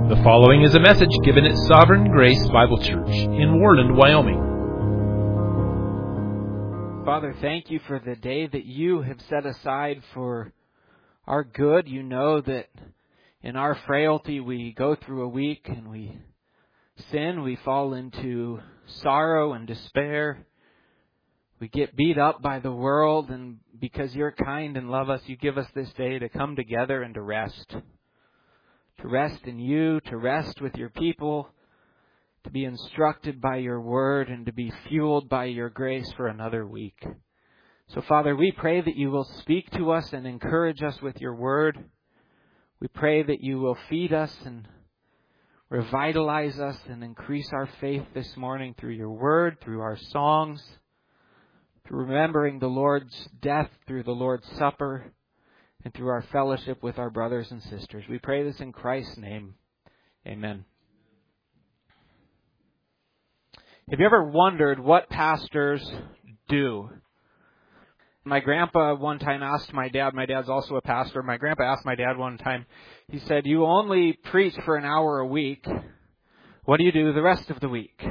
The following is a message given at Sovereign Grace Bible Church in Warland, Wyoming. Father, thank you for the day that you have set aside for our good. You know that in our frailty we go through a week and we sin, we fall into sorrow and despair. We get beat up by the world, and because you're kind and love us, you give us this day to come together and to rest. To rest in you, to rest with your people, to be instructed by your word, and to be fueled by your grace for another week. So, Father, we pray that you will speak to us and encourage us with your word. We pray that you will feed us and revitalize us and increase our faith this morning through your word, through our songs, through remembering the Lord's death, through the Lord's Supper, and through our fellowship with our brothers and sisters. We pray this in Christ's name. Amen. Have you ever wondered what pastors do? My grandpa one time asked my dad's also a pastor, my grandpa asked my dad one time, he said, "You only preach for an hour a week. What do you do the rest of the week?"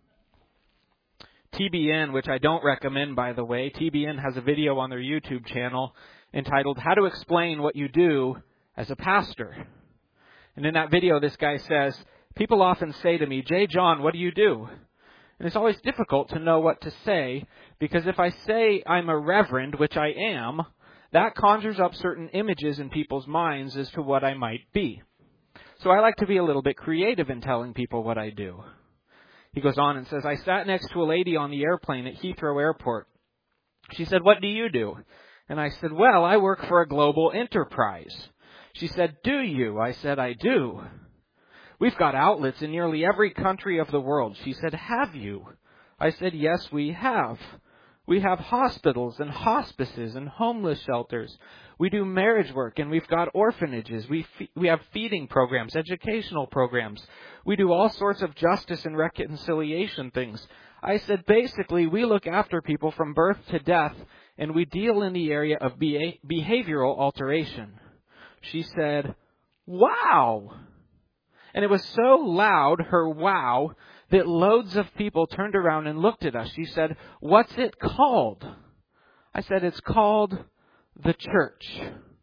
TBN, which I don't recommend, by the way, TBN has a video on their YouTube channel entitled How to Explain What You Do as a Pastor. And in that video, this guy says, people often say to me, "J. John, what do you do?" And it's always difficult to know what to say, because if I say I'm a reverend, which I am, that conjures up certain images in people's minds as to what I might be. So I like to be a little bit creative in telling people what I do. He goes on and says, "I sat next to a lady on the airplane at Heathrow Airport. She said, 'What do you do?' And I said, 'Well, I work for a global enterprise.' She said, 'Do you?' I said, 'I do.' 'We've got outlets in nearly every country of the world.' She said, 'Have you?' I said, 'Yes, we have. We have hospitals and hospices and homeless shelters. We do marriage work, and we've got orphanages. We have feeding programs, educational programs. We do all sorts of justice and reconciliation things.' I said, 'Basically, we look after people from birth to death, and we deal in the area of behavioral alteration.' She said, 'Wow!' And it was so loud, her wow, that loads of people turned around and looked at us. She said, 'What's it called?' I said, 'It's called the church.'"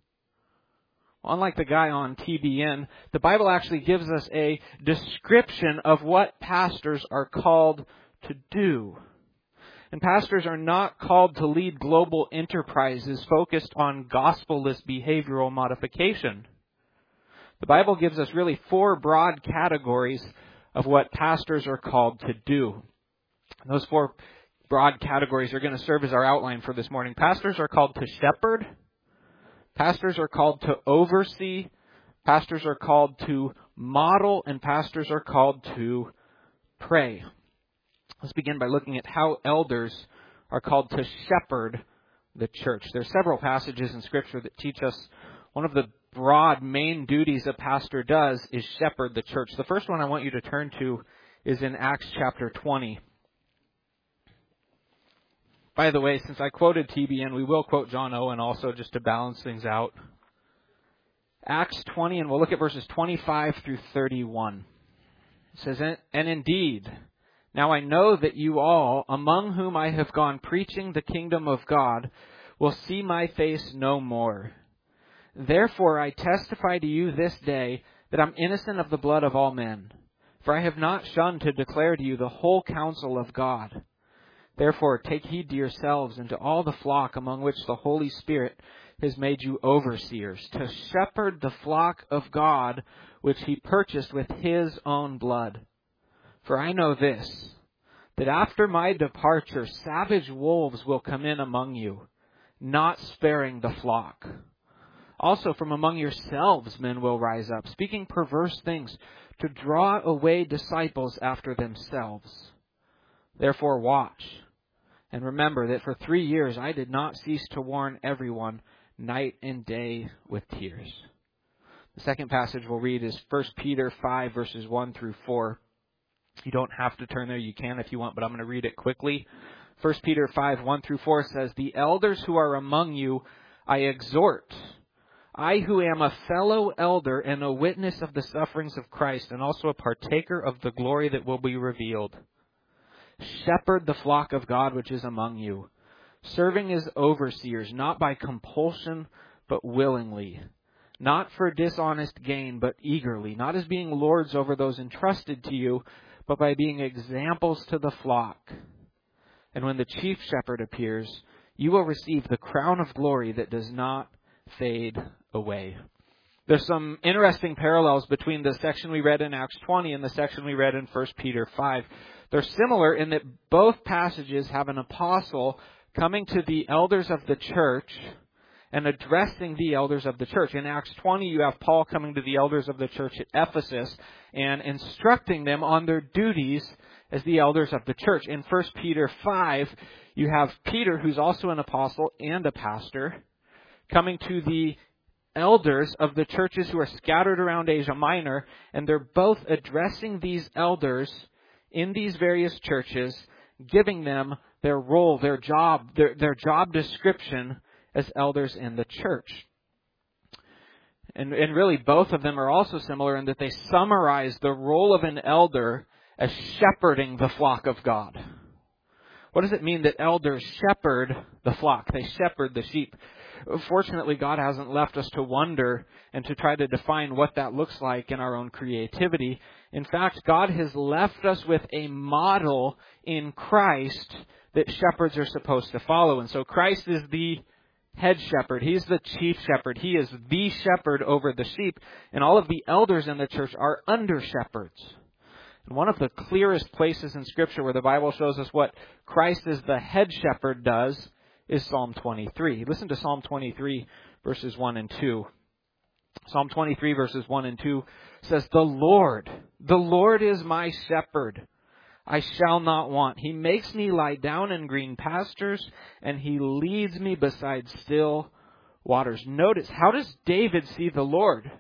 Well, unlike the guy on TBN, the Bible actually gives us a description of what pastors are called to do. And pastors are not called to lead global enterprises focused on gospel-less behavioral modification. The Bible gives us really four broad categories of what pastors are called to do. Those four broad categories are going to serve as our outline for this morning. Pastors are called to shepherd. Pastors are called to oversee. Pastors are called to model. And pastors are called to pray. Let's begin by looking at how elders are called to shepherd the church. There are several passages in Scripture that teach us one of the broad main duties a pastor does is shepherd the church. The first one I want you to turn to is in Acts chapter 20. By the way, since I quoted TBN, we will quote John Owen also just to balance things out. Acts 20, and we'll look at verses 25 through 31. It says, "And indeed, now I know that you all, among whom I have gone preaching the kingdom of God, will see my face no more. Therefore I testify to you this day that I'm innocent of the blood of all men. For I have not shunned to declare to you the whole counsel of God. Therefore take heed to yourselves and to all the flock among which the Holy Spirit has made you overseers, to shepherd the flock of God which he purchased with his own blood. For I know this, that after my departure, savage wolves will come in among you, not sparing the flock. Also from among yourselves men will rise up, speaking perverse things, to draw away disciples after themselves. Therefore watch, and remember that for 3 years I did not cease to warn everyone, night and day with tears." The second passage we'll read is 1 Peter 5, verses 1 through 4. You don't have to turn there. You can if you want, but I'm going to read it quickly. 1 Peter 5, 1 through 4 says, "The elders who are among you I exhort, I who am a fellow elder and a witness of the sufferings of Christ, and also a partaker of the glory that will be revealed. Shepherd the flock of God which is among you, serving as overseers, not by compulsion, but willingly, not for dishonest gain, but eagerly, not as being lords over those entrusted to you, but by being examples to the flock. And when the chief shepherd appears, you will receive the crown of glory that does not fade away. There's some interesting parallels between the section we read in Acts 20 and the section we read in 1 Peter 5. They're similar in that both passages have an apostle coming to the elders of the church and addressing the elders of the church. In Acts 20, you have Paul coming to the elders of the church at Ephesus and instructing them on their duties as the elders of the church. In 1 Peter 5, you have Peter, who's also an apostle and a pastor, coming to the elders of the churches who are scattered around Asia Minor, and they're both addressing these elders in these various churches, giving them their role, their job description as elders in the church. And really both of them are also similar in that they summarize the role of an elder as shepherding the flock of God. What does it mean that elders shepherd the flock? They shepherd the sheep. Fortunately, God hasn't left us to wonder and to try to define what that looks like in our own creativity. In fact, God has left us with a model in Christ that shepherds are supposed to follow. And so Christ is the head shepherd. He's the chief shepherd. He is the shepherd over the sheep. And all of the elders in the church are under shepherds. And one of the clearest places in Scripture where the Bible shows us what Christ as the head shepherd does is Psalm 23. Listen to Psalm 23, verses 1 and 2. Psalm 23, verses 1 and 2 says, the Lord is my shepherd. I shall not want. He makes me lie down in green pastures, and He leads me beside still waters. Notice, how does David see the Lord?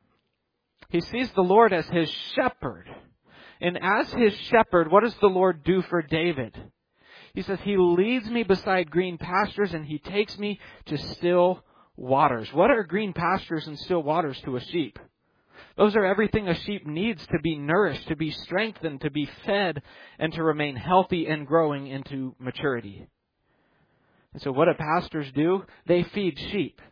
He sees the Lord as his shepherd. And as his shepherd, what does the Lord do for David? He says, He leads me beside green pastures and He takes me to still waters. What are green pastures and still waters to a sheep? Those are everything a sheep needs to be nourished, to be strengthened, to be fed, and to remain healthy and growing into maturity. And so what do pastors do? They feed sheep.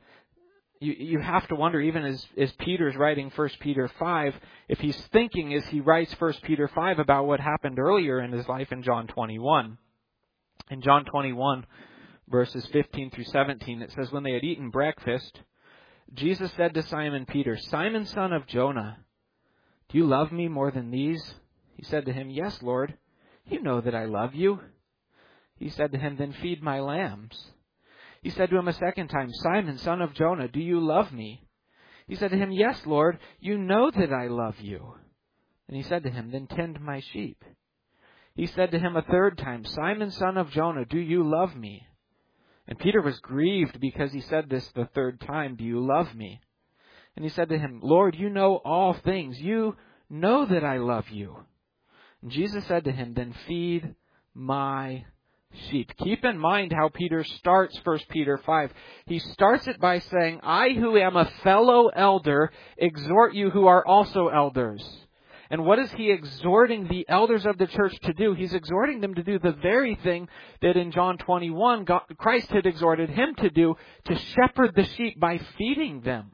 You have to wonder, even as Peter's writing 1 Peter 5, if he's thinking as he writes 1 Peter 5 about what happened earlier in his life in John 21. In John 21, verses 15 through 17, it says, when they had eaten breakfast, Jesus said to Simon Peter, Simon, son of Jonah, do you love me more than these? He said to him, yes, Lord, you know that I love you. He said to him, then feed my lambs. He said to him a second time, Simon, son of Jonah, do you love me? He said to him, yes, Lord, you know that I love you. And he said to him, then tend my sheep. He said to him a third time, Simon, son of Jonah, do you love me? And Peter was grieved because he said this the third time, do you love me? And he said to him, Lord, you know all things. You know that I love you. And Jesus said to him, then feed my sheep. Keep in mind how Peter starts 1 Peter 5. He starts it by saying, I who am a fellow elder exhort you who are also elders. And what is he exhorting the elders of the church to do? He's exhorting them to do the very thing that in John 21, Christ had exhorted him to do, to shepherd the sheep by feeding them.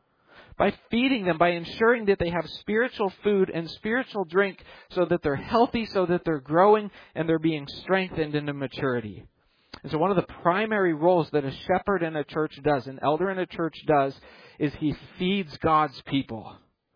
By feeding them, by ensuring that they have spiritual food and spiritual drink so that they're healthy, so that they're growing, and they're being strengthened into maturity. And so one of the primary roles that a shepherd in a church does, an elder in a church does, is he feeds God's people.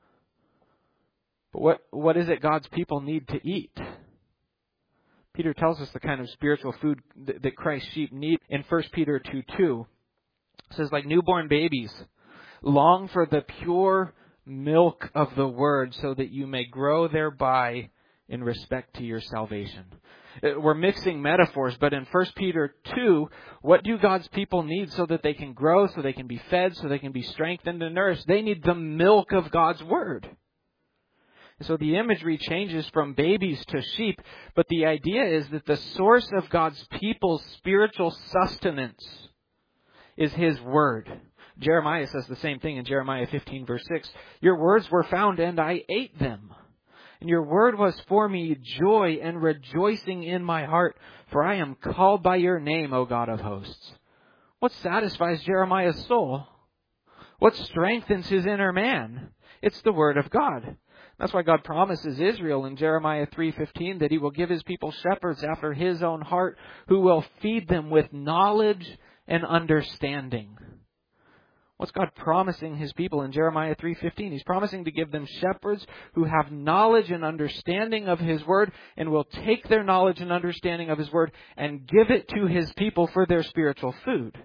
But what is it God's people need to eat? Peter tells us the kind of spiritual food that Christ's sheep need in 1 Peter 2:2. It says, like newborn babies, long for the pure milk of the word so that you may grow thereby in respect to your salvation. We're mixing metaphors, but in 1 Peter 2, what do God's people need so that they can grow, so they can be fed, so they can be strengthened and nourished? They need the milk of God's word. So the imagery changes from babies to sheep, but the idea is that the source of God's people's spiritual sustenance is His Word. Jeremiah says the same thing in Jeremiah 15 verse 6. Your words were found and I ate them. And your word was for me joy and rejoicing in my heart, for I am called by your name, O God of hosts. What satisfies Jeremiah's soul? What strengthens his inner man? It's the word of God. That's why God promises Israel in Jeremiah 3:15 that he will give his people shepherds after his own heart who will feed them with knowledge and understanding. What's God promising his people in Jeremiah 3:15? He's promising to give them shepherds who have knowledge and understanding of his word and will take their knowledge and understanding of his word and give it to his people for their spiritual food.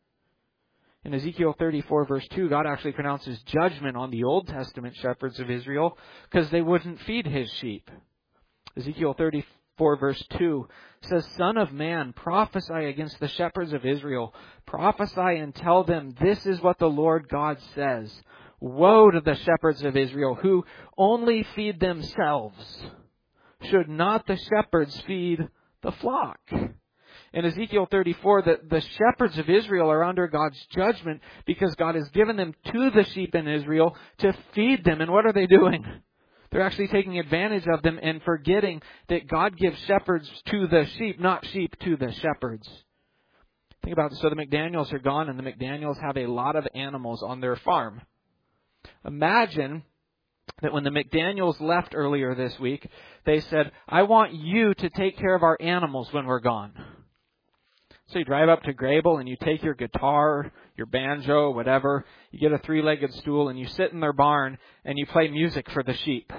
In Ezekiel 34 verse 2, God actually pronounces judgment on the Old Testament shepherds of Israel because they wouldn't feed his sheep. Ezekiel 34 verse 2 says, Son of man, prophesy against the shepherds of Israel. Prophesy and tell them, this is what the Lord God says. Woe to the shepherds of Israel who only feed themselves. Should not the shepherds feed the flock? In Ezekiel 34, the shepherds of Israel are under God's judgment because God has given them to the sheep in Israel to feed them. And what are they doing? They're actually taking advantage of them and forgetting that God gives shepherds to the sheep, not sheep to the shepherds. Think about it. So the McDaniels are gone, and the McDaniels have a lot of animals on their farm. Imagine that when the McDaniels left earlier this week, they said, I want you to take care of our animals when we're gone. So you drive up to Grable and you take your guitar, your banjo, whatever. You get a 3-legged stool and you sit in their barn and you play music for the sheep.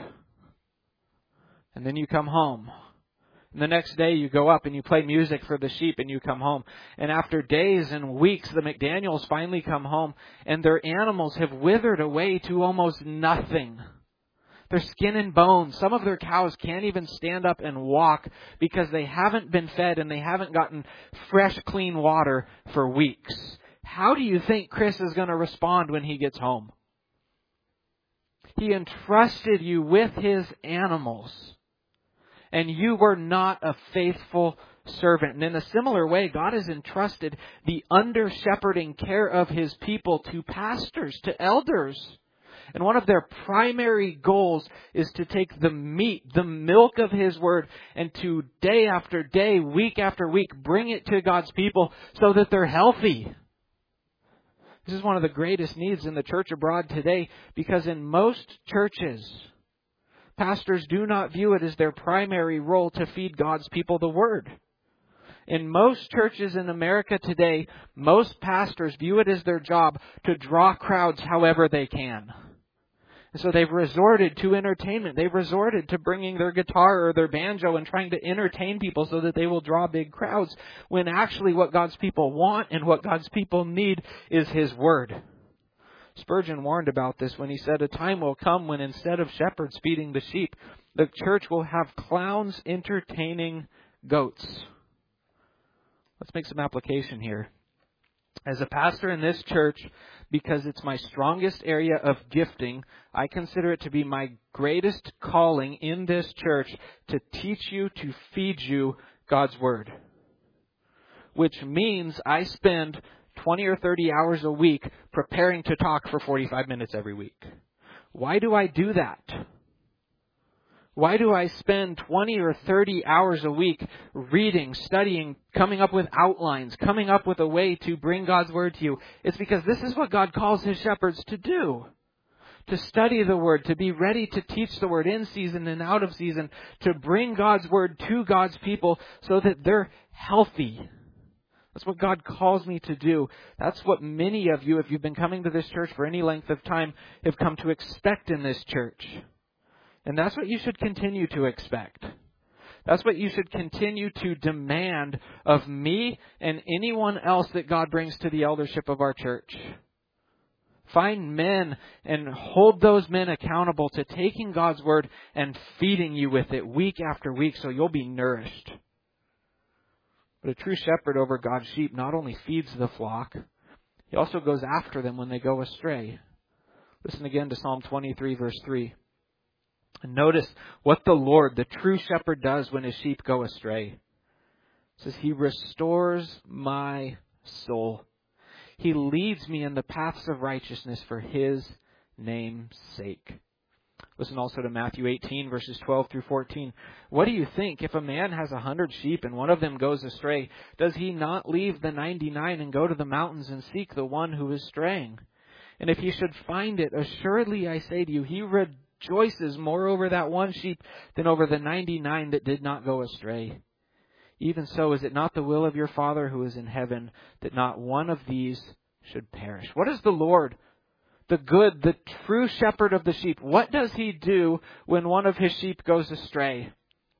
And then you come home. And the next day you go up and you play music for the sheep and you come home. And after days and weeks, the McDaniels finally come home and their animals have withered away to almost nothing. They're skin and bones. Some of their cows can't even stand up and walk because they haven't been fed and they haven't gotten fresh, clean water for weeks. How do you think Chris is going to respond when he gets home? He entrusted you with his animals, and you were not a faithful servant. And in a similar way, God has entrusted the under-shepherding care of his people to pastors, to elders. And one of their primary goals is to take the meat, the milk of his word, and to day after day, week after week, bring it to God's people so that they're healthy. This is one of the greatest needs in the church abroad today, because in most churches, pastors do not view it as their primary role to feed God's people the word. In most churches in America today, most pastors view it as their job to draw crowds however they can. And so they've resorted to entertainment. They've resorted to bringing their guitar or their banjo and trying to entertain people so that they will draw big crowds, when actually what God's people want and what God's people need is his word. Spurgeon warned about this when he said, a time will come when instead of shepherds feeding the sheep, the church will have clowns entertaining goats. Let's make some application here. As a pastor in this church, because it's my strongest area of gifting, I consider it to be my greatest calling in this church to teach you, to feed you God's word. Which means I spend 20 or 30 hours a week preparing to talk for 45 minutes every week. Why do I do that? Why do I spend 20 or 30 hours a week reading, studying, coming up with outlines, coming up with a way to bring God's word to you? It's because this is what God calls his shepherds to do. To study the word, to be ready to teach the word in season and out of season, to bring God's word to God's people so that they're healthy. That's what God calls me to do. That's what many of you, if you've been coming to this church for any length of time, have come to expect in this church. And that's what you should continue to expect. That's what you should continue to demand of me and anyone else that God brings to the eldership of our church. Find men and hold those men accountable to taking God's word and feeding you with it week after week so you'll be nourished. But a true shepherd over God's sheep not only feeds the flock, he also goes after them when they go astray. Listen again to Psalm 23, verse 3. And notice what the Lord, the true shepherd, does when his sheep go astray. It says, he restores my soul. He leads me in the paths of righteousness for His name's sake. Listen also to Matthew 18, verses 12 through 14. What do you think? If a man has 100 sheep and one of them goes astray, does he not leave the 99 and go to the mountains and seek the one who is straying? And if he should find it, assuredly I say to you, he rejoices more over that one sheep than over the 99 that did not go astray. Even so, is it not the will of your Father who is in heaven that not one of these should perish? What is the Lord, the good, the true shepherd of the sheep? What does He do when one of His sheep goes astray?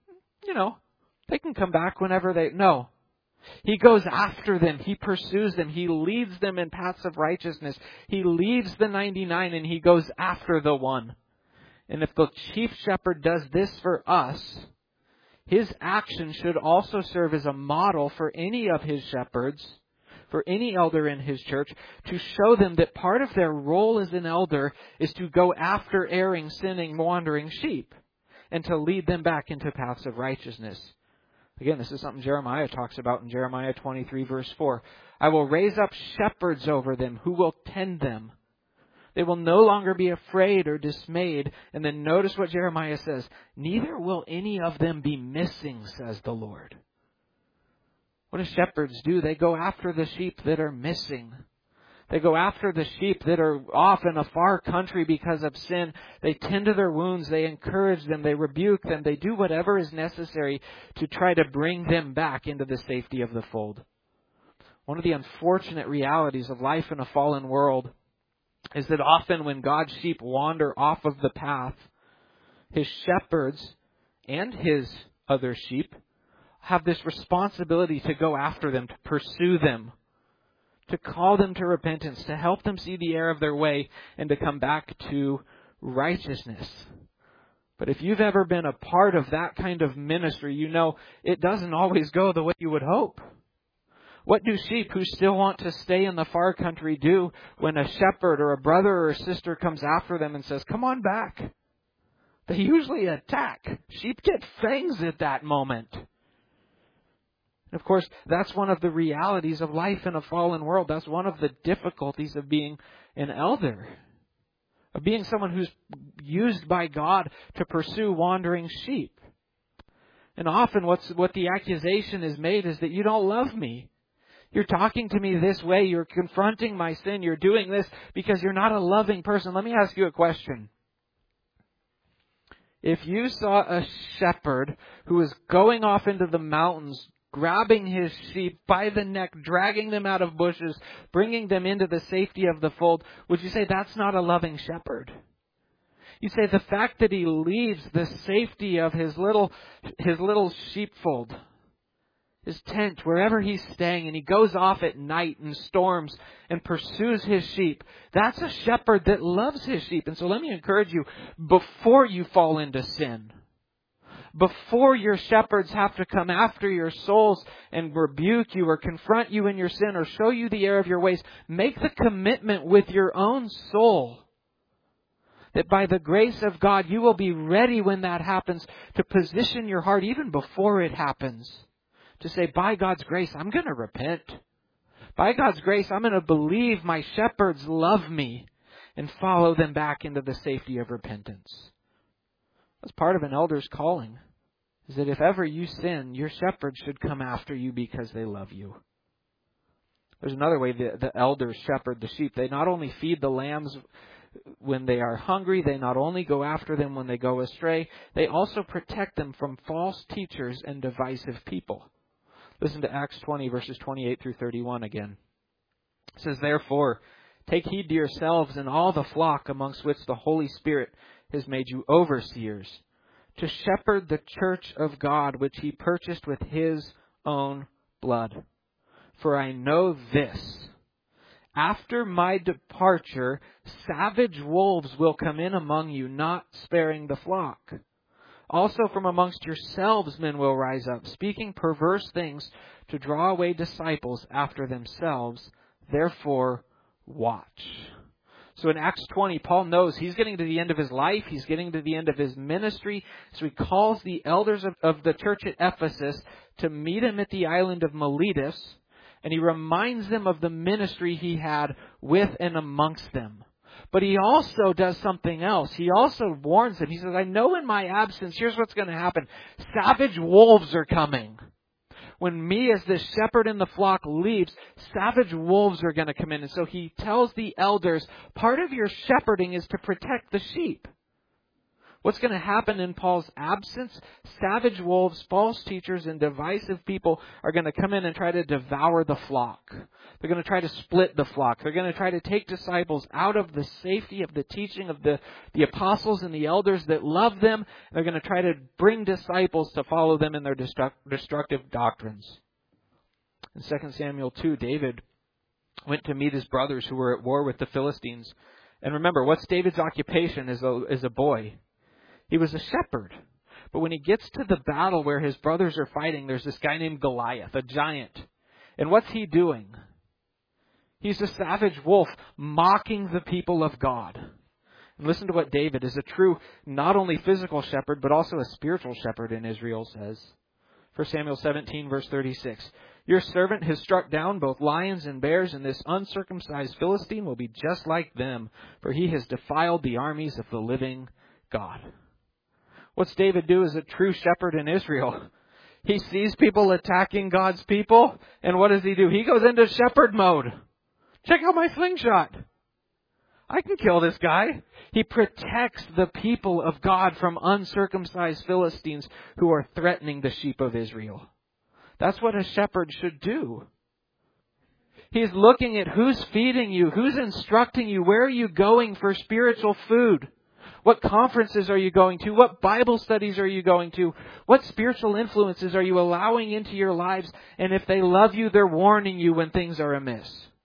They can come back whenever No. He goes after them. He pursues them. He leads them in paths of righteousness. He leaves the 99 and He goes after the one. And if the chief shepherd does this for us, His action should also serve as a model for any of His shepherds, for any elder in His church, to show them that part of their role as an elder is to go after erring, sinning, wandering sheep and to lead them back into paths of righteousness. Again, this is something Jeremiah talks about in Jeremiah 23, verse 4. I will raise up shepherds over them who will tend them. They will no longer be afraid or dismayed. And then notice what Jeremiah says. Neither will any of them be missing, says the Lord. What do shepherds do? They go after the sheep that are missing. They go after the sheep that are off in a far country because of sin. They tend to their wounds. They encourage them. They rebuke them. They do whatever is necessary to try to bring them back into the safety of the fold. One of the unfortunate realities of life in a fallen world is that often when God's sheep wander off of the path, His shepherds and His other sheep have this responsibility to go after them, to pursue them, to call them to repentance, to help them see the error of their way, and to come back to righteousness. But if you've ever been a part of that kind of ministry, you know it doesn't always go the way you would hope. What do sheep who still want to stay in the far country do when a shepherd or a brother or a sister comes after them and says, come on back? They usually attack. Sheep get fangs at that moment. Of course, that's one of the realities of life in a fallen world. That's one of the difficulties of being an elder, of being someone who's used by God to pursue wandering sheep. And often what the accusation is made is that you don't love me. You're talking to me this way. You're confronting my sin. You're doing this because you're not a loving person. Let me ask you a question. If you saw a shepherd who was going off into the mountains, grabbing his sheep by the neck, dragging them out of bushes, bringing them into the safety of the fold, would you say that's not a loving shepherd? You say the fact that he leaves the safety of his little sheepfold, his tent, wherever he's staying, and he goes off at night in storms and pursues his sheep, that's a shepherd that loves his sheep. And so let me encourage you, before you fall into sin, before your shepherds have to come after your souls and rebuke you or confront you in your sin or show you the error of your ways, make the commitment with your own soul that by the grace of God you will be ready when that happens to position your heart even before it happens. To say, by God's grace, I'm going to repent. By God's grace, I'm going to believe my shepherds love me and follow them back into the safety of repentance. That's part of an elder's calling, is that if ever you sin, your shepherds should come after you because they love you. There's another way the elders shepherd the sheep. They not only feed the lambs when they are hungry, they not only go after them when they go astray, they also protect them from false teachers and divisive people. Listen to Acts 20, verses 28 through 31 again. It says, therefore, take heed to yourselves and all the flock amongst which the Holy Spirit has made you overseers, to shepherd the church of God, which He purchased with His own blood. For I know this, after my departure, savage wolves will come in among you, not sparing the flock. Also from amongst yourselves men will rise up, speaking perverse things to draw away disciples after themselves. Therefore, watch. So in Acts 20, Paul knows he's getting to the end of his life. He's getting to the end of his ministry. So he calls the elders of the church at Ephesus to meet him at the island of Miletus. And he reminds them of the ministry he had with and amongst them. But he also does something else. He also warns them. He says, I know in my absence, here's what's going to happen. Savage wolves are coming. When me as the shepherd in the flock leaves, savage wolves are going to come in. And so he tells the elders, part of your shepherding is to protect the sheep. What's going to happen in Paul's absence? Savage wolves, false teachers, and divisive people are going to come in and try to devour the flock. They're going to try to split the flock. They're going to try to take disciples out of the safety of the teaching of the apostles and the elders that love them. They're going to try to bring disciples to follow them in their destructive doctrines. In 2 Samuel 2, David went to meet his brothers who were at war with the Philistines. And remember, what's David's occupation as a boy? He was a shepherd. But when he gets to the battle where his brothers are fighting, there's this guy named Goliath, a giant. And what's he doing? He's a savage wolf mocking the people of God. And listen to what David, is a true, not only physical shepherd, but also a spiritual shepherd in Israel, says. 1 Samuel 17, verse 36. Your servant has struck down both lions and bears, and this uncircumcised Philistine will be just like them, for he has defiled the armies of the living God. What's David do as a true shepherd in Israel? He sees people attacking God's people, and what does he do? He goes into shepherd mode. Check out my slingshot. I can kill this guy. He protects the people of God from uncircumcised Philistines who are threatening the sheep of Israel. That's what a shepherd should do. He's looking at who's feeding you, who's instructing you, where are you going for spiritual food? What conferences are you going to? What Bible studies are you going to? What spiritual influences are you allowing into your lives? And if they love you, they're warning you when things are amiss.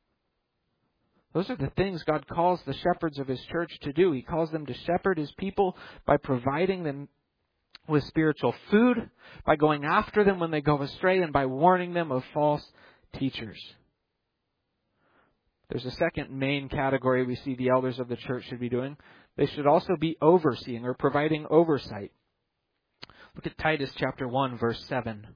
Those are the things God calls the shepherds of His church to do. He calls them to shepherd His people by providing them with spiritual food, by going after them when they go astray, and by warning them of false teachers. There's a second main category we see the elders of the church should be doing. They should also be overseeing or providing oversight. Look at Titus chapter 1, verse 7.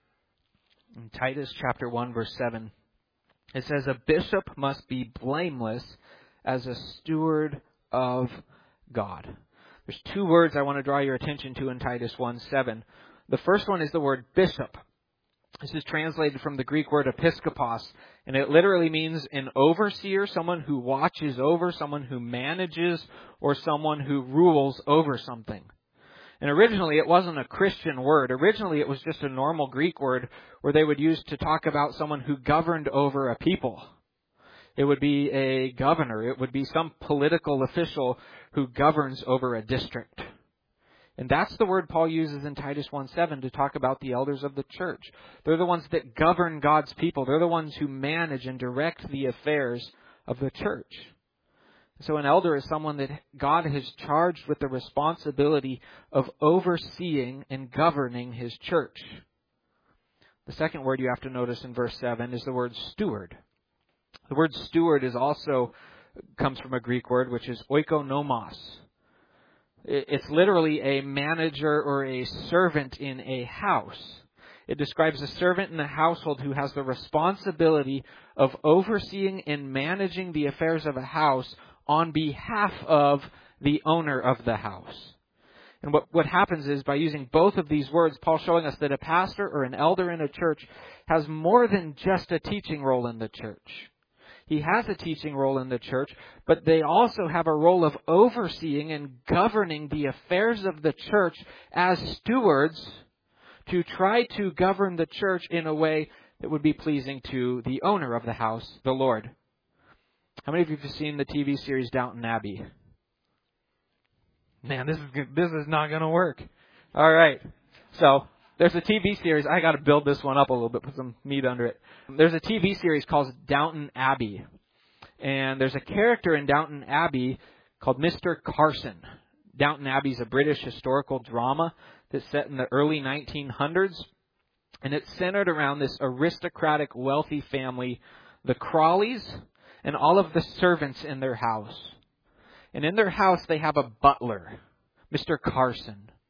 In Titus chapter 1, verse 7, it says, a bishop must be blameless as a steward of God. There's two words I want to draw your attention to in Titus 1:7. The first one is the word bishop. This is translated from the Greek word episkopos, and it literally means an overseer, someone who watches over, someone who manages, or someone who rules over something. And originally it wasn't a Christian word. Originally it was just a normal Greek word where they would use to talk about someone who governed over a people. It would be a governor. It would be some political official who governs over a district. And that's the word Paul uses in Titus 1:7 to talk about the elders of the church. They're the ones that govern God's people. They're the ones who manage and direct the affairs of the church. So an elder is someone that God has charged with the responsibility of overseeing and governing His church. The second word you have to notice in verse 7 is the word steward. The word steward comes from a Greek word which is oikonomos. It's literally a manager or a servant in a house. It describes a servant in the household who has the responsibility of overseeing and managing the affairs of a house on behalf of the owner of the house. And what happens is, by using both of these words, Paul's showing us that a pastor or an elder in a church has more than just a teaching role in the church. He has a teaching role in the church, but they also have a role of overseeing and governing the affairs of the church as stewards to try to govern the church in a way that would be pleasing to the owner of the house, the Lord. How many of you have seen the TV series Downton Abbey? Man, this is not going to work. All right. So there's a TV series. I got to build this one up a little bit, put some meat under it. There's a TV series called Downton Abbey. And there's a character in Downton Abbey called Mr. Carson. Downton Abbey is a British historical drama that's set in the early 1900s. And it's centered around this aristocratic, wealthy family, the Crawleys, and all of the servants in their house. And in their house, they have a butler, Mr. Carson.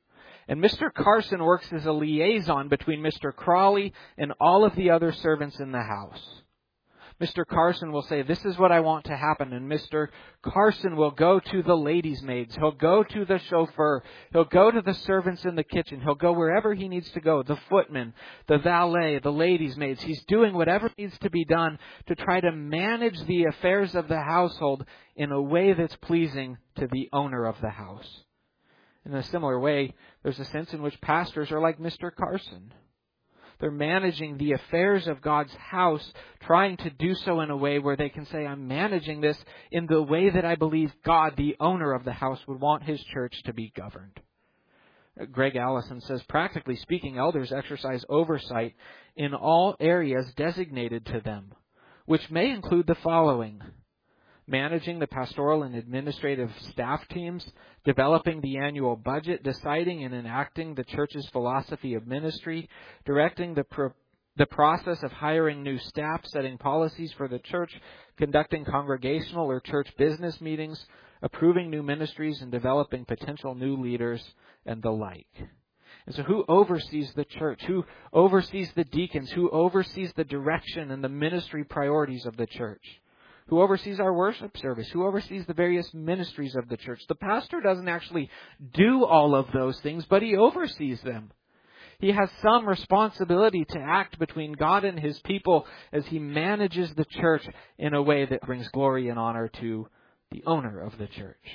And Mr. Carson works as a liaison between Mr. Crawley and all of the other servants in the house. Mr. Carson will say, this is what I want to happen. And Mr. Carson will go to the ladies' maids. He'll go to the chauffeur. He'll go to the servants in the kitchen. He'll go wherever he needs to go. The footman, the valet, the ladies' maids. He's doing whatever needs to be done to try to manage the affairs of the household in a way that's pleasing to the owner of the house. In a similar way, there's a sense in which pastors are like Mr. Carson. They're managing the affairs of God's house, trying to do so in a way where they can say, I'm managing this in the way that I believe God, the owner of the house, would want His church to be governed. Greg Allison says, practically speaking, elders exercise oversight in all areas designated to them, which may include the following: managing the pastoral and administrative staff teams, developing the annual budget, deciding and enacting the church's philosophy of ministry, directing the process of hiring new staff, setting policies for the church, conducting congregational or church business meetings, approving new ministries, and developing potential new leaders, and the like. And so who oversees the church? Who oversees the deacons? Who oversees the direction and the ministry priorities of the church? Who oversees our worship service? Who oversees the various ministries of the church? The pastor doesn't actually do all of those things, but he oversees them. He has some responsibility to act between God and His people as he manages the church in a way that brings glory and honor to the owner of the church.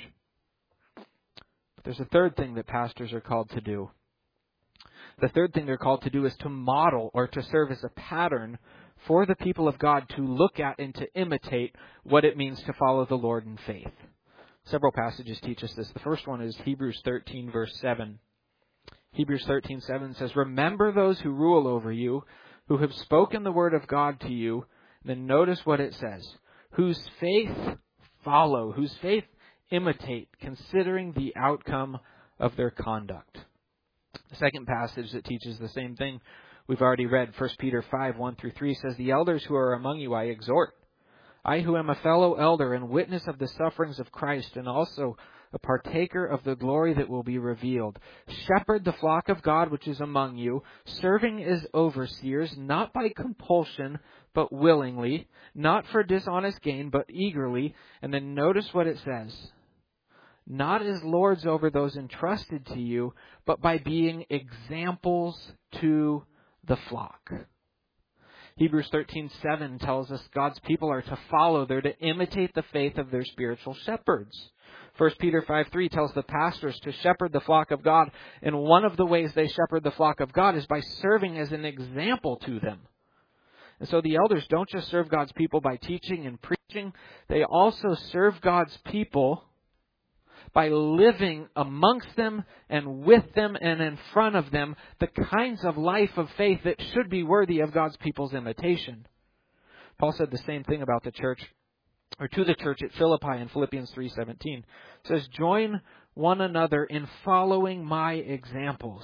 But there's a third thing that pastors are called to do. The third thing they're called to do is to model or to serve as a pattern for the people of God to look at and to imitate what it means to follow the Lord in faith. Several passages teach us this. The first one is Hebrews 13, verse 7. Hebrews 13:7 says, remember those who rule over you, who have spoken the word of God to you. Then notice what it says. Whose faith follow, whose faith imitate, considering the outcome of their conduct. The second passage that teaches the same thing we've already read, 1 Peter 5:1-3 says, the elders who are among you I exhort, I who am a fellow elder and witness of the sufferings of Christ and also a partaker of the glory that will be revealed. Shepherd the flock of God which is among you, serving as overseers, not by compulsion, but willingly, not for dishonest gain, but eagerly. And then notice what it says. Not as lords over those entrusted to you, but by being examples to the flock. Hebrews 13:7 tells us God's people are to follow. They're to imitate the faith of their spiritual shepherds. 1 Peter 5:3 tells the pastors to shepherd the flock of God. And one of the ways they shepherd the flock of God is by serving as an example to them. And so the elders don't just serve God's people by teaching and preaching. They also serve God's people by living amongst them and with them and in front of them the kinds of life of faith that should be worthy of God's people's imitation. Paul said the same thing about the church, or to the church at Philippi in Philippians 3:17. It says, join one another in following my examples,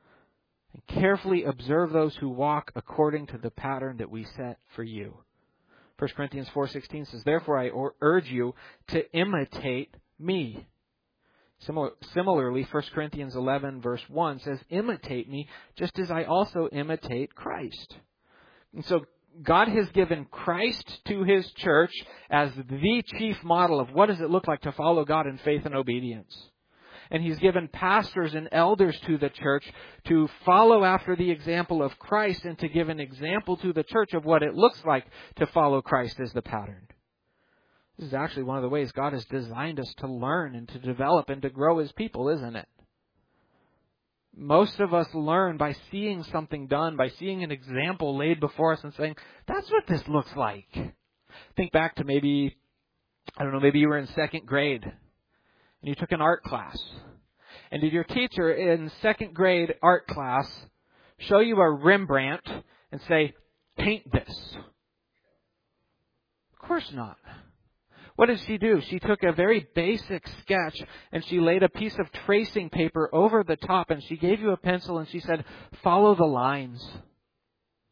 and carefully observe those who walk according to the pattern that we set for you. 1 Corinthians 4:16 says, therefore I urge you to imitate me. Similarly, 1 Corinthians 11 verse 1 says, imitate me just as I also imitate Christ. And so God has given Christ to His church as the chief model of what does it look like to follow God in faith and obedience. And He's given pastors and elders to the church to follow after the example of Christ and to give an example to the church of what it looks like to follow Christ as the pattern. This is actually one of the ways God has designed us to learn and to develop and to grow His people, isn't it? Most of us learn by seeing something done, by seeing an example laid before us and saying, that's what this looks like. Think back to maybe you were in second grade and you took an art class. And did your teacher in second grade art class show you a Rembrandt and say, paint this? Of course not. What did she do? She took a very basic sketch and she laid a piece of tracing paper over the top and she gave you a pencil and she said, follow the lines.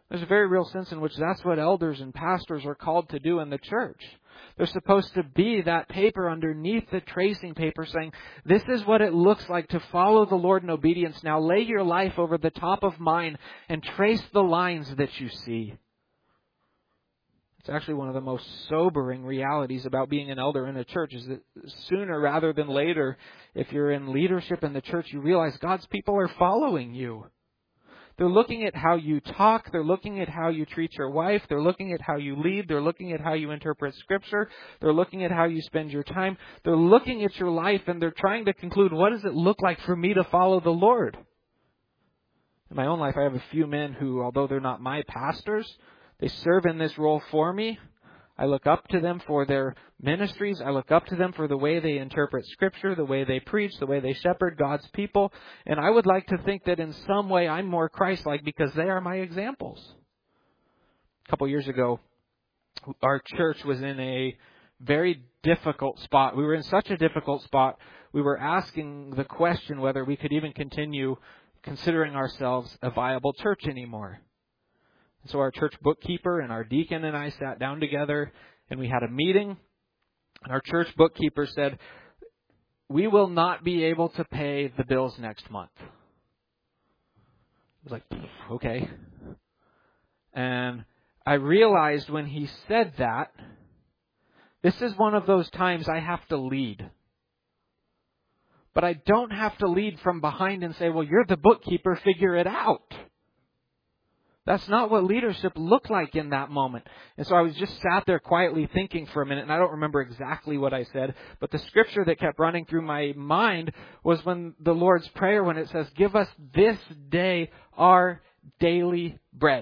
There's a very real sense in which that's what elders and pastors are called to do in the church. They're supposed to be that paper underneath the tracing paper saying, this is what it looks like to follow the Lord in obedience. Now lay your life over the top of mine and trace the lines that you see. It's actually one of the most sobering realities about being an elder in a church is that sooner rather than later, if you're in leadership in the church, you realize God's people are following you. They're looking at how you talk. They're looking at how you treat your wife. They're looking at how you lead. They're looking at how you interpret Scripture. They're looking at how you spend your time. They're looking at your life and they're trying to conclude, what does it look like for me to follow the Lord? In my own life, I have a few men who, although they're not my pastors, they serve in this role for me. I look up to them for their ministries. I look up to them for the way they interpret Scripture, the way they preach, the way they shepherd God's people. And I would like to think that in some way I'm more Christ-like because they are my examples. A couple years ago, our church was in a very difficult spot. We were in such a difficult spot, we were asking the question whether we could even continue considering ourselves a viable church anymore. So our church bookkeeper and our deacon and I sat down together and we had a meeting. And our church bookkeeper said, we will not be able to pay the bills next month. I was like, okay. And I realized when he said that, this is one of those times I have to lead. But I don't have to lead from behind and say, well, you're the bookkeeper, figure it out. That's not what leadership looked like in that moment. And so I was just sat there quietly thinking for a minute, and I don't remember exactly what I said, but the scripture that kept running through my mind was when the Lord's Prayer, when it says, give us this day our daily bread.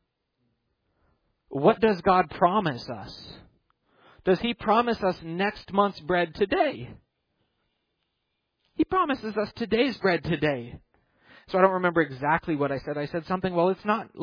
What does God promise us? Does He promise us next month's bread today? He promises us today's bread today. So I don't remember exactly what I said. I said something, it's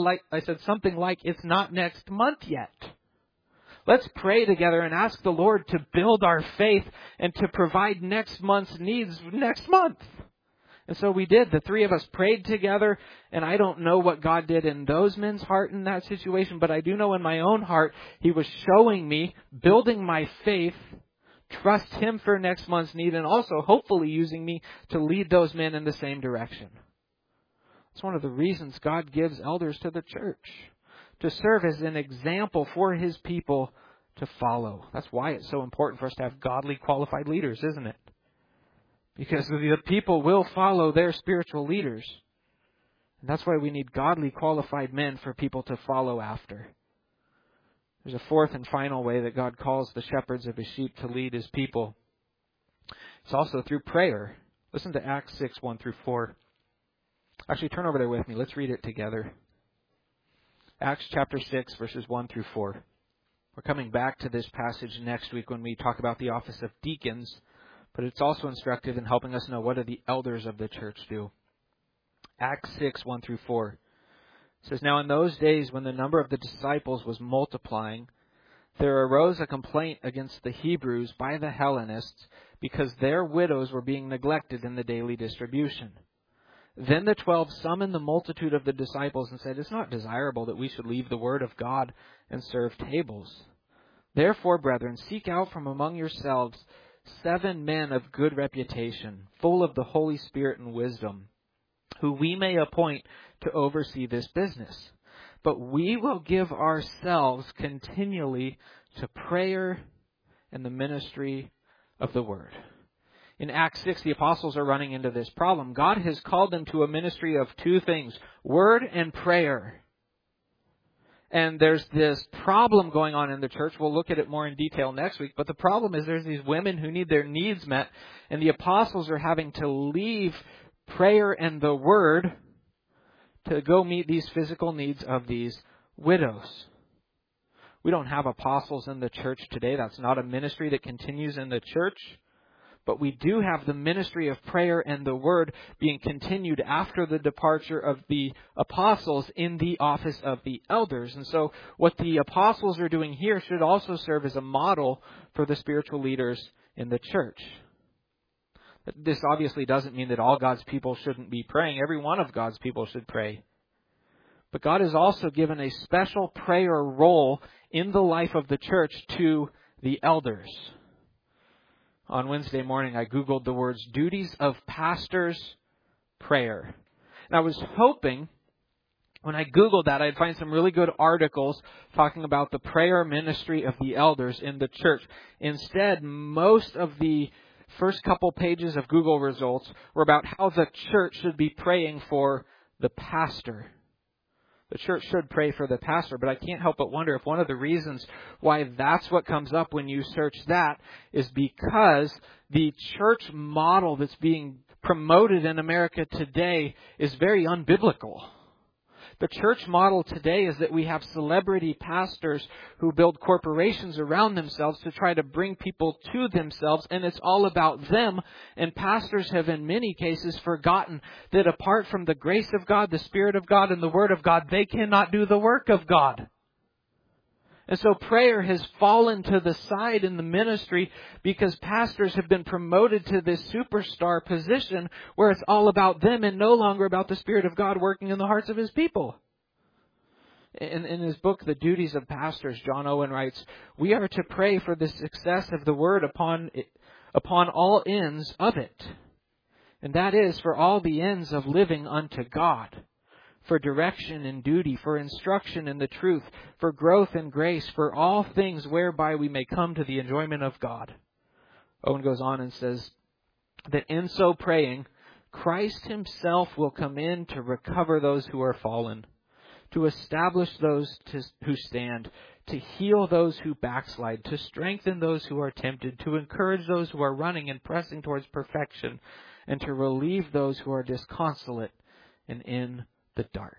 not next month yet. Let's pray together and ask the Lord to build our faith and to provide next month's needs next month. And so we did. The three of us prayed together, and I don't know what God did in those men's heart in that situation, but I do know in my own heart, He was showing me, building my faith, trust Him for next month's need, and also hopefully using me to lead those men in the same direction. It's one of the reasons God gives elders to the church, to serve as an example for His people to follow. That's why it's so important for us to have godly, qualified leaders, isn't it? Because the people will follow their spiritual leaders. And that's why we need godly, qualified men for people to follow after. There's a fourth and final way that God calls the shepherds of His sheep to lead His people. It's also through prayer. Listen to Acts 6, 1 through 4. Actually, turn over there with me. Let's read it together. Acts chapter 6, verses 1 through 4. We're coming back to this passage next week when we talk about the office of deacons, but it's also instructive in helping us know what do the elders of the church do. Acts 6, 1 through 4. It says, now in those days when the number of the disciples was multiplying, there arose a complaint against the Hebrews by the Hellenists because their widows were being neglected in the daily distribution. Then the 12 summoned the multitude of the disciples and said, it's not desirable that we should leave the word of God and serve tables. Therefore, brethren, seek out from among yourselves 7 men of good reputation, full of the Holy Spirit and wisdom, who we may appoint to oversee this business. But we will give ourselves continually to prayer and the ministry of the word. In Acts 6, the apostles are running into this problem. God has called them to a ministry of 2 things, word and prayer. And there's this problem going on in the church. We'll look at it more in detail next week. But the problem is there's these women who need their needs met. And the apostles are having to leave prayer and the word to go meet these physical needs of these widows. We don't have apostles in the church today. That's not a ministry that continues in the church. But we do have the ministry of prayer and the word being continued after the departure of the apostles in the office of the elders. And so what the apostles are doing here should also serve as a model for the spiritual leaders in the church. This obviously doesn't mean that all God's people shouldn't be praying. Every one of God's people should pray. But God has also given a special prayer role in the life of the church to the elders. On Wednesday morning, I Googled the words, duties of pastors, prayer. And I was hoping, when I Googled that, I'd find some really good articles talking about the prayer ministry of the elders in the church. Instead, most of the first couple pages of Google results were about how the church should be praying for the pastor. The church should pray for the pastor, but I can't help but wonder if one of the reasons why that's what comes up when you search that is because the church model that's being promoted in America today is very unbiblical. The church model today is that we have celebrity pastors who build corporations around themselves to try to bring people to themselves, and it's all about them. And pastors have in many cases forgotten that apart from the grace of God, the Spirit of God, and the Word of God, they cannot do the work of God. And so prayer has fallen to the side in the ministry because pastors have been promoted to this superstar position where it's all about them and no longer about the Spirit of God working in the hearts of His people. In his book, The Duties of Pastors, John Owen writes, "We are to pray for the success of the Word upon all ends of it. And that is for all the ends of living unto God. For direction in duty, for instruction in the truth, for growth in grace, for all things whereby we may come to the enjoyment of God." Owen goes on and says that in so praying, Christ Himself will come in to recover those who are fallen, to establish those who stand, to heal those who backslide, to strengthen those who are tempted, to encourage those who are running and pressing towards perfection, and to relieve those who are disconsolate and in the dark.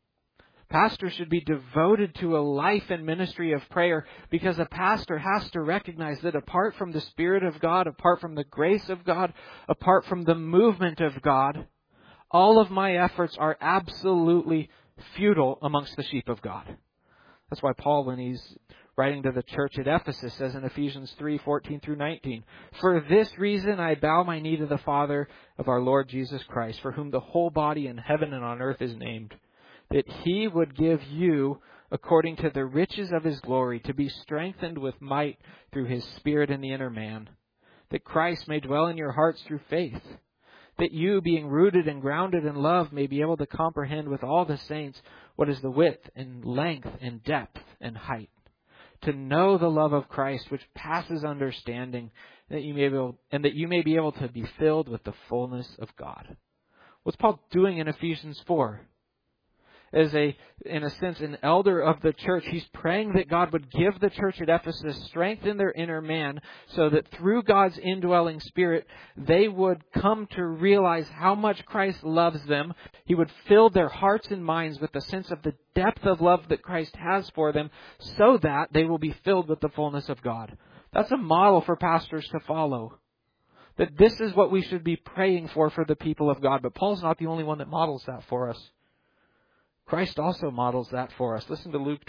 Pastors should be devoted to a life and ministry of prayer because a pastor has to recognize that apart from the Spirit of God, apart from the grace of God, apart from the movement of God, all of my efforts are absolutely futile amongst the sheep of God. That's why Paul, when he's writing to the church at Ephesus, says in Ephesians 3:14 through 19, "For this reason I bow my knee to the Father of our Lord Jesus Christ, for whom the whole body in heaven and on earth is named, that He would give you, according to the riches of His glory, to be strengthened with might through His Spirit in the inner man, that Christ may dwell in your hearts through faith, that you, being rooted and grounded in love, may be able to comprehend with all the saints what is the width and length and depth and height, to know the love of Christ which passes understanding, that you may be able to be filled with the fullness of God." What's Paul doing in Ephesians 4? As in a sense, an elder of the church, he's praying that God would give the church at Ephesus strength in their inner man so that through God's indwelling Spirit, they would come to realize how much Christ loves them. He would fill their hearts and minds with the sense of the depth of love that Christ has for them so that they will be filled with the fullness of God. That's a model for pastors to follow. That this is what we should be praying for the people of God. But Paul's not the only one that models that for us. Christ also models that for us. Listen to Luke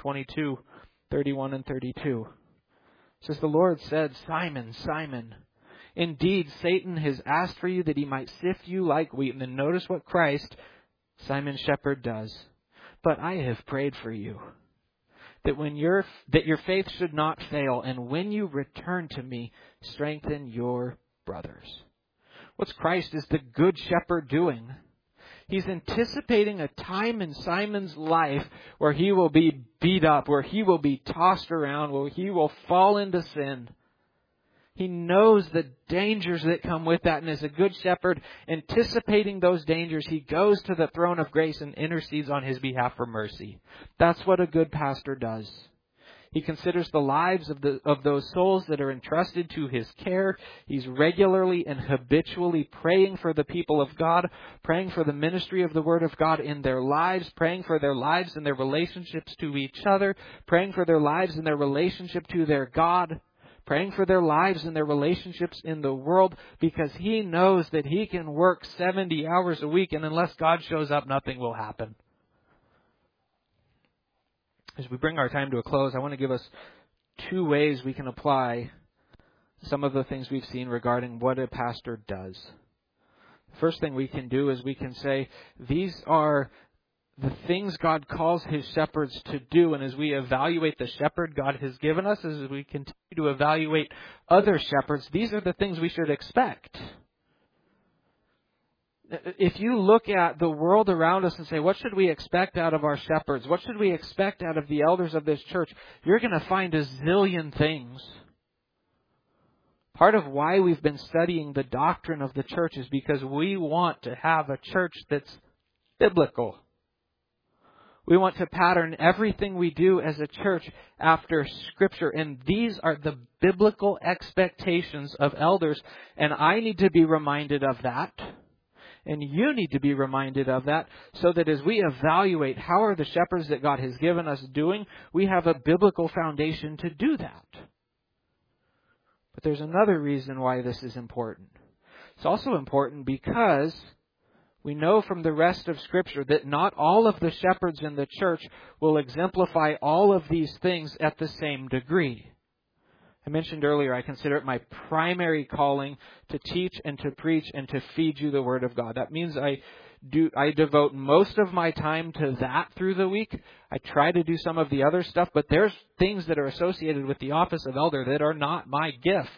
22:31 and 32. It says, "The Lord said, 'Simon, Simon, indeed Satan has asked for you that he might sift you like wheat.'" And then notice what Christ, Simon Shepherd, does. "But I have prayed for you, that your faith should not fail, and when you return to me, strengthen your brothers." What's Christ as the Good Shepherd doing? He's anticipating a time in Simon's life where he will be beat up, where he will be tossed around, where he will fall into sin. He knows the dangers that come with that, and as a good shepherd, anticipating those dangers, he goes to the throne of grace and intercedes on his behalf for mercy. That's what a good pastor does. He considers the lives of those souls that are entrusted to his care. He's regularly and habitually praying for the people of God, praying for the ministry of the Word of God in their lives, praying for their lives and their relationships to each other, praying for their lives and their relationship to their God, praying for their lives and their relationships in the world, because he knows that he can work 70 hours a week, and unless God shows up, nothing will happen. As we bring our time to a close, I want to give us 2 ways we can apply some of the things we've seen regarding what a pastor does. The first thing we can do is we can say, these are the things God calls His shepherds to do, and as we evaluate the shepherd God has given us, as we continue to evaluate other shepherds, these are the things we should expect. If you look at the world around us and say, what should we expect out of our shepherds? What should we expect out of the elders of this church? You're going to find a zillion things. Part of why we've been studying the doctrine of the church is because we want to have a church that's biblical. We want to pattern everything we do as a church after Scripture. And these are the biblical expectations of elders. And I need to be reminded of that. And you need to be reminded of that so that as we evaluate how are the shepherds that God has given us doing, we have a biblical foundation to do that. But there's another reason why this is important. It's also important because we know from the rest of Scripture that not all of the shepherds in the church will exemplify all of these things at the same degree. I mentioned earlier, I consider it my primary calling to teach and to preach and to feed you the Word of God. That means I devote most of my time to that through the week. I try to do some of the other stuff, but there's things that are associated with the office of elder that are not my gift.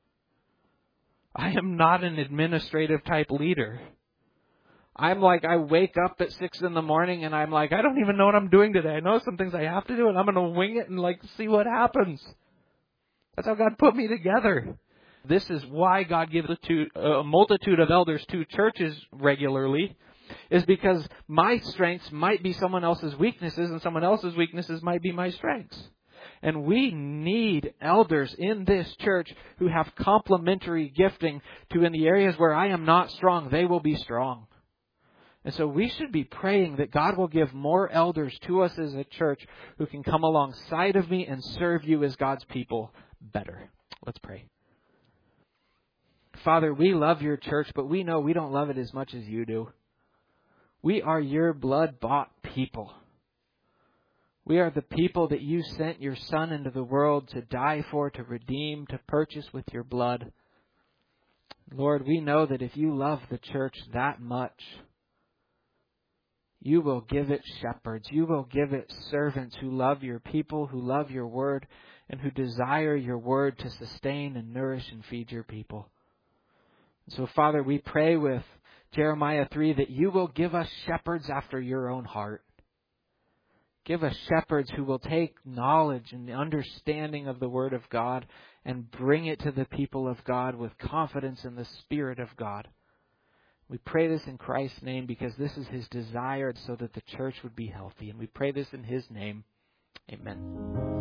I am not an administrative type leader. I'm like, I wake up at 6 a.m. and I'm like, I don't even know what I'm doing today. I know some things I have to do and I'm going to wing it and see what happens. That's how God put me together. This is why God gives a multitude of elders to churches regularly, is because my strengths might be someone else's weaknesses and someone else's weaknesses might be my strengths. And we need elders in this church who have complementary gifting to in the areas where I am not strong, they will be strong. And so we should be praying that God will give more elders to us as a church who can come alongside of me and serve you as God's people better. Let's pray. Father, we love your church, but we know we don't love it as much as you do. We are your blood-bought people. We are the people that you sent your Son into the world to die for, to redeem, to purchase with your blood. Lord, we know that if you love the church that much, you will give it shepherds. You will give it servants who love your people, who love your word, and who desire your word to sustain and nourish and feed your people. So, Father, we pray with Jeremiah 3 that you will give us shepherds after your own heart. Give us shepherds who will take knowledge and understanding of the Word of God and bring it to the people of God with confidence in the Spirit of God. We pray this in Christ's name because this is His desire so that the church would be healthy. And we pray this in His name. Amen.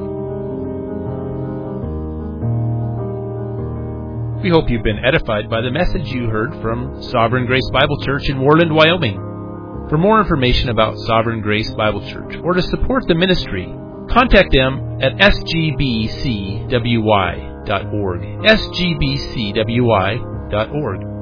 We hope you've been edified by the message you heard from Sovereign Grace Bible Church in Worland, Wyoming. For more information about Sovereign Grace Bible Church or to support the ministry, contact them at sgbcwy.org. sgbcwy.org.